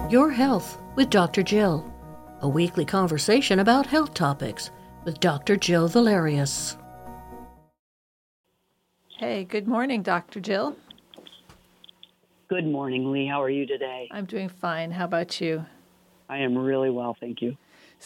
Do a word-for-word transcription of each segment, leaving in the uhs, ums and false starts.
Your Health with Doctor Jill, a weekly conversation about health topics with Doctor Jill Valerius. Hey, good morning, Doctor Jill. Good morning, Lee. How are you today? I'm doing fine. How about you? I am really well, thank you.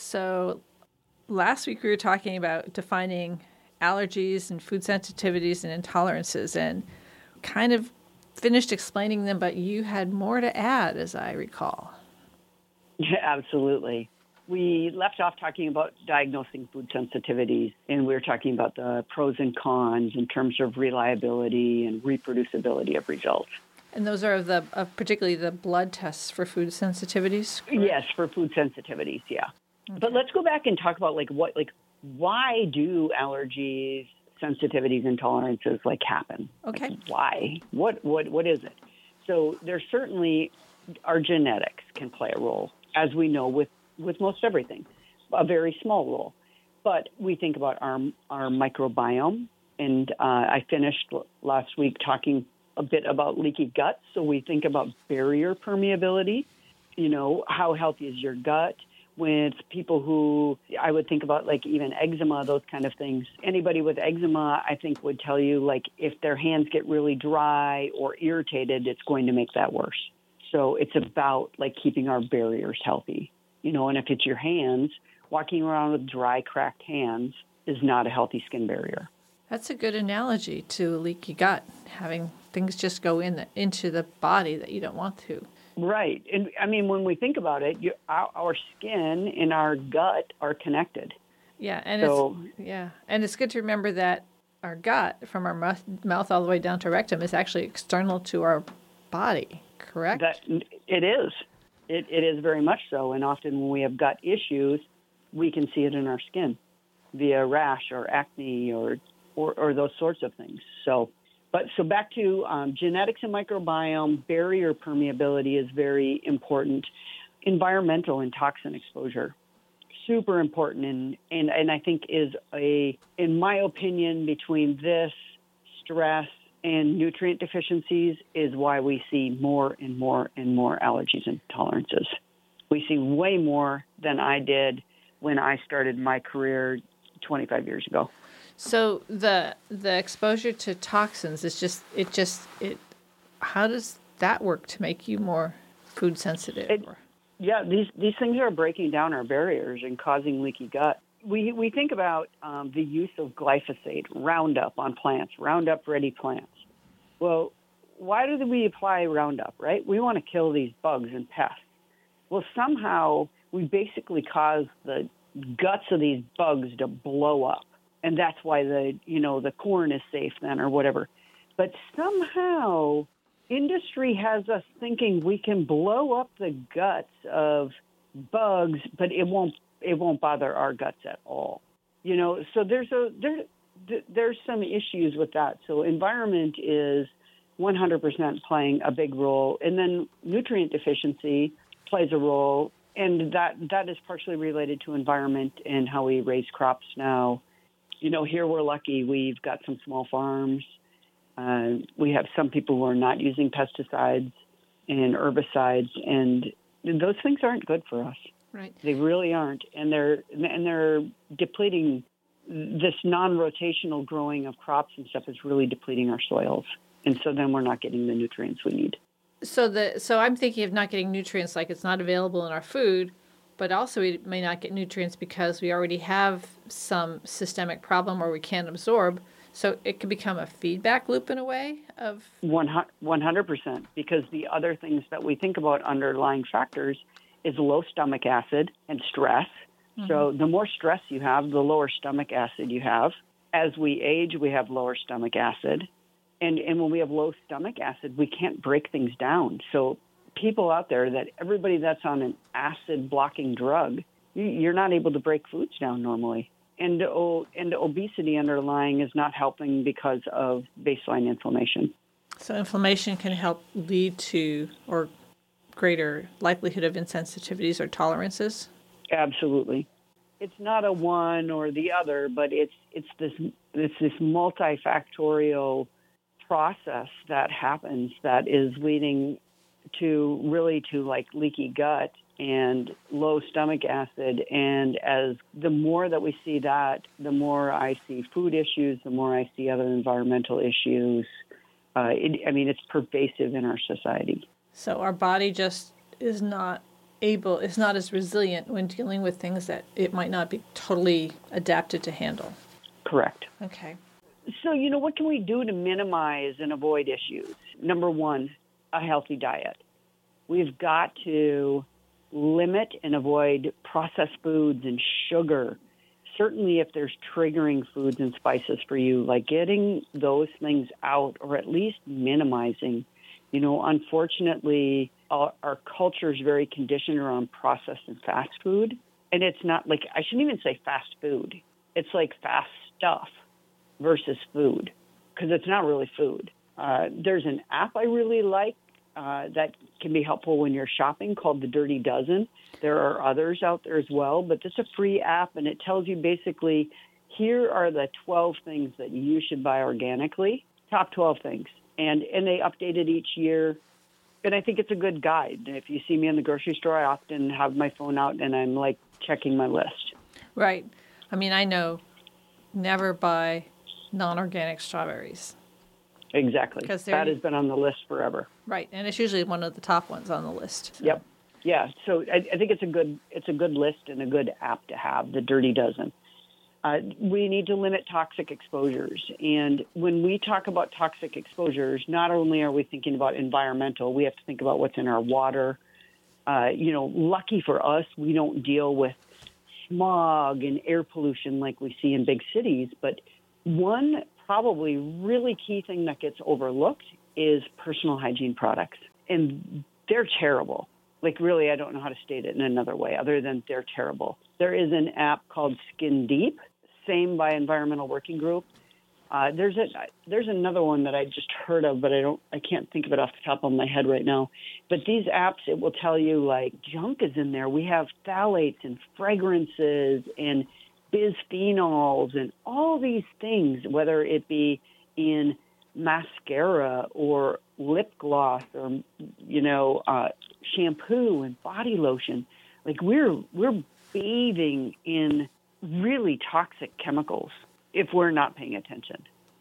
So last week we were talking about defining allergies and food sensitivities and intolerances and kind of finished explaining them, but you had more to add, as I recall. Yeah, absolutely. We left off talking about diagnosing food sensitivities, and we were talking about the pros and cons in terms of reliability and reproducibility of results. And those are the uh, particularly the blood tests for food sensitivities? Correct? Yes, for food sensitivities, yeah. Okay. But let's go back and talk about like what, like why do allergies, sensitivities, intolerances like happen? Okay. Like, why? What what what is it? So there's certainly our genetics can play a role, as we know with, with most everything, a very small role. But we think about our our microbiome, and uh, I finished last week talking a bit about leaky gut. So we think about barrier permeability. You know, how healthy is your gut? With people who, I would think about like even eczema, those kind of things. Anybody with eczema, I think, would tell you like if their hands get really dry or irritated, it's going to make that worse. So it's about like keeping our barriers healthy. You know, and if it's your hands, walking around with dry, cracked hands is not a healthy skin barrier. That's a good analogy to leaky gut, having things just go in the, into the body that you don't want to. Right. And I mean, when we think about it, you, our, our skin and our gut are connected. Yeah. And so, it's, yeah. And it's good to remember that our gut, from our mouth, mouth all the way down to rectum, is actually external to our body, correct? That it is. It, it is very much so. And often when we have gut issues, we can see it in our skin via rash or acne or, or, or those sorts of things. So, but so back to um, genetics and microbiome, barrier permeability is very important. Environmental and toxin exposure, super important. And, and, and I think is a, in my opinion, between this, stress, and nutrient deficiencies is why we see more and more and more allergies and intolerances. We see way more than I did when I started my career twenty-five years ago. So the the exposure to toxins is just it just it. How does that work to make you more food sensitive? It, yeah, these these things are breaking down our barriers and causing leaky gut. We we think about um, the use of glyphosate, Roundup on plants, Roundup ready plants. Well, why do we apply Roundup, right? We want to kill these bugs and pests. Well, somehow we basically cause the guts of these bugs to blow up. And that's why the, you know, the corn is safe then or whatever. But somehow industry has us thinking we can blow up the guts of bugs, but it won't it won't bother our guts at all. You know, so there's a there there's some issues with that. So environment is one hundred percent playing a big role, and then nutrient deficiency plays a role, and that that is partially related to environment and how we raise crops now. You know, here we're lucky. We've got some small farms. Uh, we have some people who are not using pesticides and herbicides, and those things aren't good for us. Right. They really aren't, and they're and they're depleting. This non-rotational growing of crops and stuff is really depleting our soils, and so then we're not getting the nutrients we need. So the so I'm thinking of not getting nutrients like it's not available in our food. But also we may not get nutrients because we already have some systemic problem or we can't absorb. So it could become a feedback loop in a way of... one hundred percent, because the other things that we think about underlying factors is low stomach acid and stress. Mm-hmm. So the more stress you have, the lower stomach acid you have. As we age, we have lower stomach acid. And, and when we have low stomach acid, we can't break things down. So people out there, that everybody that's on an acid blocking drug, you're not able to break foods down normally. And, oh, and obesity underlying is not helping because of baseline inflammation. So inflammation can help lead to or greater likelihood of insensitivities or tolerances? Absolutely. It's not a one or the other, but it's it's this it's this multifactorial process that happens that is leading to really to like leaky gut and low stomach acid. And as the more that we see that, the more I see food issues, the more I see other environmental issues. Uh, it, I mean, it's pervasive in our society. So our body just is not able, is not as resilient when dealing with things that it might not be totally adapted to handle. Correct. Okay. So, you know, what can we do to minimize and avoid issues? Number one, a healthy diet. We've got to limit and avoid processed foods and sugar. Certainly if there's triggering foods and spices for you, like getting those things out or at least minimizing. You know, unfortunately, our, our culture is very conditioned around processed and fast food. And it's not like, I shouldn't even say fast food. It's like fast stuff versus food, because it's not really food. Uh, there's an app I really like uh, that can be helpful when you're shopping called The Dirty Dozen. There are others out there as well, but it's a free app, and it tells you basically, here are the twelve things that you should buy organically, top twelve things. And, and they update it each year, and I think it's a good guide. And if you see me in the grocery store, I often have my phone out, and I'm, like, checking my list. Right. I mean, I know never buy non-organic strawberries. Exactly. That has been on the list forever. Right, and it's usually one of the top ones on the list. So. Yep. Yeah. So I, I think it's a good it's a good list and a good app to have, The Dirty Dozen. Uh, we need to limit toxic exposures. And when we talk about toxic exposures, not only are we thinking about environmental, we have to think about what's in our water. Uh, you know, lucky for us, we don't deal with smog and air pollution like we see in big cities. But one probably really key thing that gets overlooked is personal hygiene products. And they're terrible. Like, really, I don't know how to state it in another way other than they're terrible. There is an app called Skin Deep, same by Environmental Working Group. Uh, there's a there's another one that I just heard of, but I don't I can't think of it off the top of my head right now. But these apps, it will tell you like junk is in there. We have phthalates and fragrances and bisphenols and all these things, whether it be in mascara or lip gloss or you know uh, shampoo and body lotion. Like we're we're bathing in really toxic chemicals if we're not paying attention.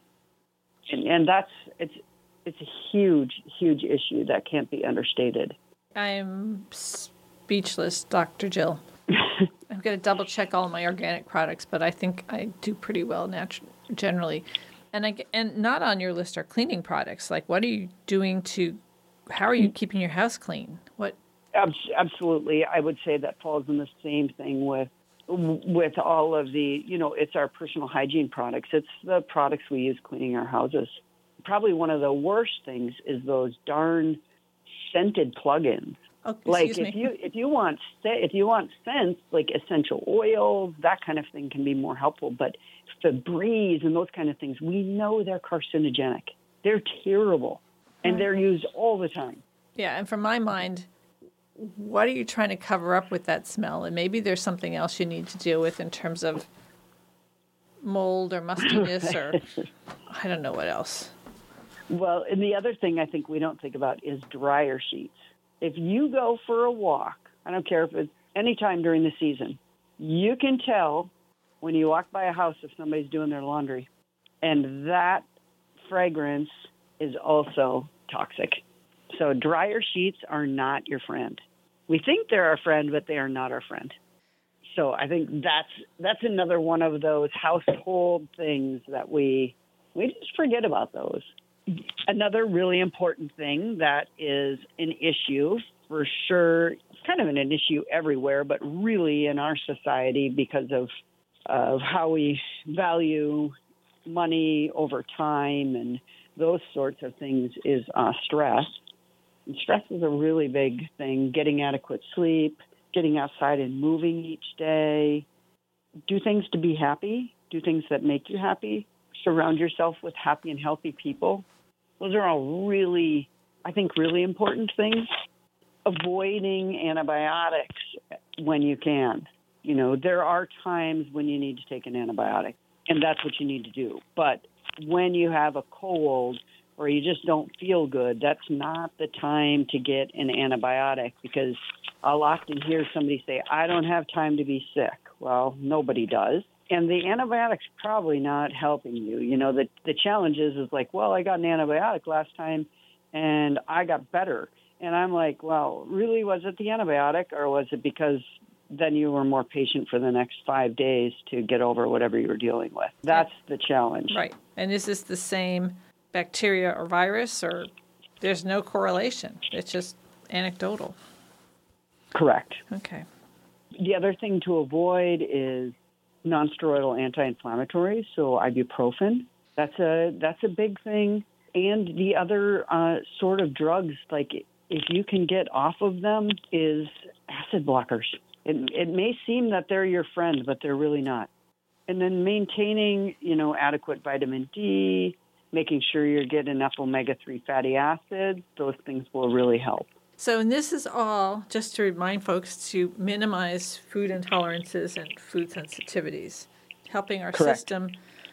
And, and that's, it's, it's a huge, huge issue that can't be understated. I'm speechless, Doctor Jill. I'm going to double check all of my organic products, but I think I do pretty well natu- generally. And I, and not on your list are cleaning products. Like, what are you doing to, how are you keeping your house clean? What? Absolutely. I would say that falls in the same thing with with all of the, you know, it's our personal hygiene products. It's the products we use cleaning our houses. Probably one of the worst things is those darn scented plugins. Oh, like me. if you if you want if you want scents like essential oils, that kind of thing can be more helpful. But Febreze and those kind of things, we know they're carcinogenic. They're terrible, and they're used all the time. Yeah, and from my mind, what are you trying to cover up with that smell? And maybe there's something else you need to deal with in terms of mold or mustiness or I don't know what else. Well, and the other thing I think we don't think about is dryer sheets. If you go for a walk, I don't care if it's any time during the season, you can tell when you walk by a house if somebody's doing their laundry. And that fragrance is also toxic. So dryer sheets are not your friend. We think they're our friend, but they are not our friend. So I think that's that's another one of those household things that we we just forget about those. Another really important thing that is an issue for sure, it's kind of an issue everywhere, but really in our society because of of how we value money over time and those sorts of things is uh, stress. And stress is a really big thing. Getting adequate sleep, getting outside and moving each day. Do things to be happy. Do things that make you happy. Surround yourself with happy and healthy people. Those are all really, I think, really important things. Avoiding antibiotics when you can. You know, there are times when you need to take an antibiotic, and that's what you need to do. But when you have a cold or you just don't feel good, that's not the time to get an antibiotic, because I'll often hear somebody say, I don't have time to be sick. Well, nobody does. And the antibiotic's probably not helping you. You know, the, the challenge is, is like, well, I got an antibiotic last time and I got better. And I'm like, well, really, was it the antibiotic, or was it because then you were more patient for the next five days to get over whatever you were dealing with? That's the challenge. Right. And is this the same bacteria or virus, or there's no correlation? It's just anecdotal. Correct. Okay. The other thing to avoid is nonsteroidal anti-inflammatories, so ibuprofen. That's a that's a big thing. And the other uh, sort of drugs, like if you can get off of them, is acid blockers. It, it may seem that they're your friend, but they're really not. And then maintaining, you know, adequate vitamin D, making sure you're getting enough omega three fatty acids, those things will really help. So, and this is all just to remind folks to minimize food intolerances and food sensitivities, helping our Correct. system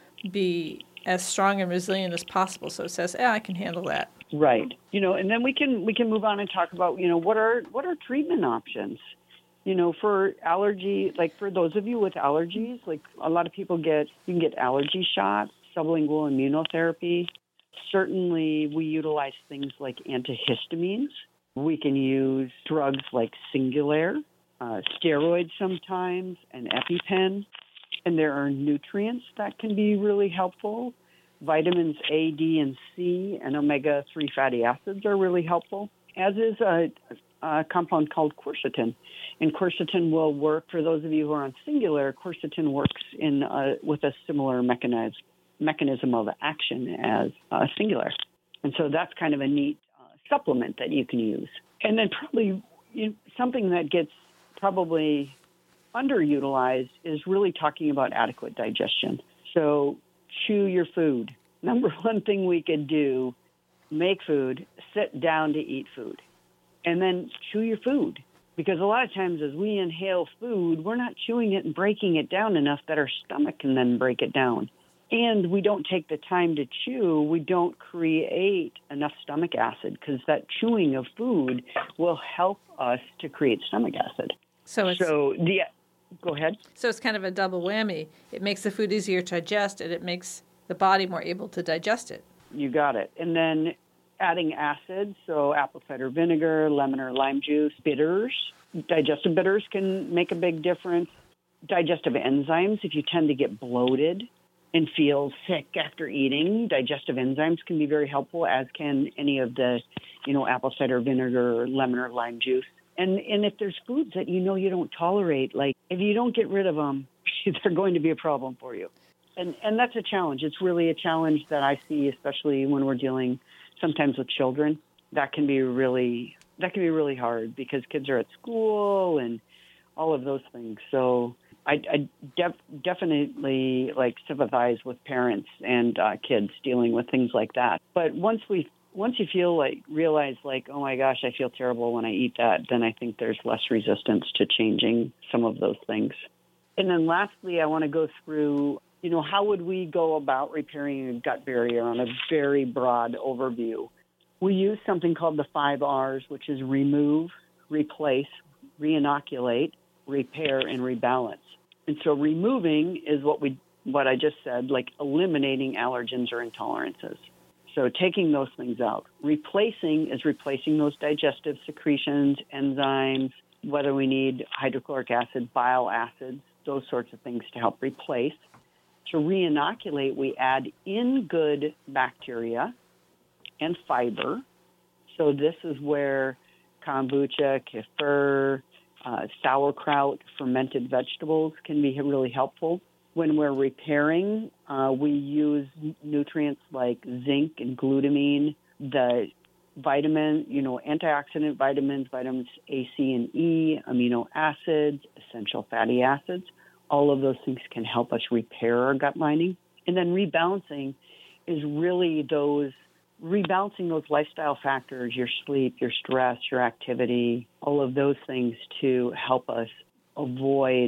be as strong and resilient as possible. So it says, yeah, I can handle that. Right. You know, and then we can we can move on and talk about, you know, what are what are treatment options? You know, for allergy, like for those of you with allergies, like a lot of people get, you can get allergy shots, sublingual immunotherapy. Certainly we utilize things like antihistamines. We can use drugs like Singulair, uh, steroids sometimes, and EpiPen. And there are nutrients that can be really helpful. Vitamins A, D, and C, and omega three fatty acids are really helpful, as is a, a compound called quercetin. And quercetin will work, for those of you who are on Singulair, quercetin works in a, with a similar mechanism, mechanism of action as uh, Singulair. And so that's kind of a neat uh, supplement that you can use. And then probably you know, something that gets probably underutilized is really talking about adequate digestion. So chew your food. Number one thing we could do, make food, sit down to eat food, and then chew your food. Because a lot of times as we inhale food, we're not chewing it and breaking it down enough that our stomach can then break it down. And we don't take the time to chew, we don't create enough stomach acid, because that chewing of food will help us to create stomach acid. So it's, so the, go ahead. So it's kind of a double whammy. It makes the food easier to digest, and it makes the body more able to digest it. You got it. And then adding acids, so apple cider vinegar, lemon or lime juice, bitters. Digestive bitters can make a big difference. Digestive enzymes, if you tend to get bloated and feel sick after eating, digestive enzymes can be very helpful, as can any of the, you know, apple cider vinegar, or lemon or lime juice. And and if there's foods that you know you don't tolerate, like if you don't get rid of them, they're going to be a problem for you. And and that's a challenge. It's really a challenge that I see, especially when we're dealing sometimes with children. That can be really that can be really hard, because kids are at school and all of those things. So I, I def- definitely like sympathize with parents and uh, kids dealing with things like that. But once we once you feel like realize like, oh my gosh, I feel terrible when I eat that, then I think there's less resistance to changing some of those things. And then lastly, I want to go through, you know, how would we go about repairing a gut barrier on a very broad overview? We use something called the five R's, which is remove, replace, reinoculate, repair, and rebalance. And so removing is what we, what I just said, like eliminating allergens or intolerances. So taking those things out. Replacing is replacing those digestive secretions, enzymes, whether we need hydrochloric acid, bile acids, those sorts of things to help replace. To reinoculate, we add in good bacteria and fiber. So this is where kombucha, kefir, uh, sauerkraut, fermented vegetables can be really helpful. When we're repairing, uh, we use nutrients like zinc and glutamine, the vitamin, you know, antioxidant vitamins, vitamins A, C, and E, amino acids, essential fatty acids. All of those things can help us repair our gut lining. And then rebalancing is really those, rebalancing those lifestyle factors, your sleep, your stress, your activity, all of those things to help us avoid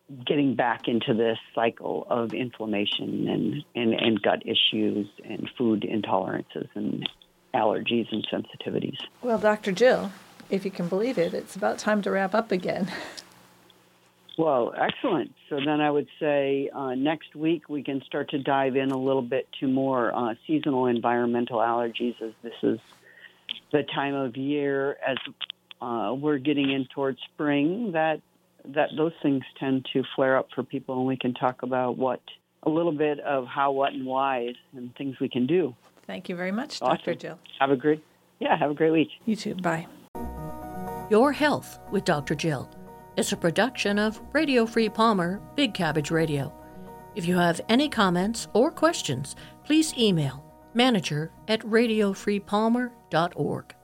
getting back into this cycle of inflammation and, and, and gut issues and food intolerances and allergies and sensitivities. Well, Doctor Jill, if you can believe it, it's about time to wrap up again. Well, excellent. So then I would say uh, next week we can start to dive in a little bit to more uh, seasonal environmental allergies, as this is the time of year as uh, we're getting in towards spring that that those things tend to flare up for people, and we can talk about what a little bit of how, what, and why, and things we can do. Thank you very much, Awesome. Doctor Jill. Have a great, yeah, have a great week. You too. Bye. Your Health with Doctor Jill is a production of Radio Free Palmer, Big Cabbage Radio. If you have any comments or questions, please email manager at radio free palmer dot org.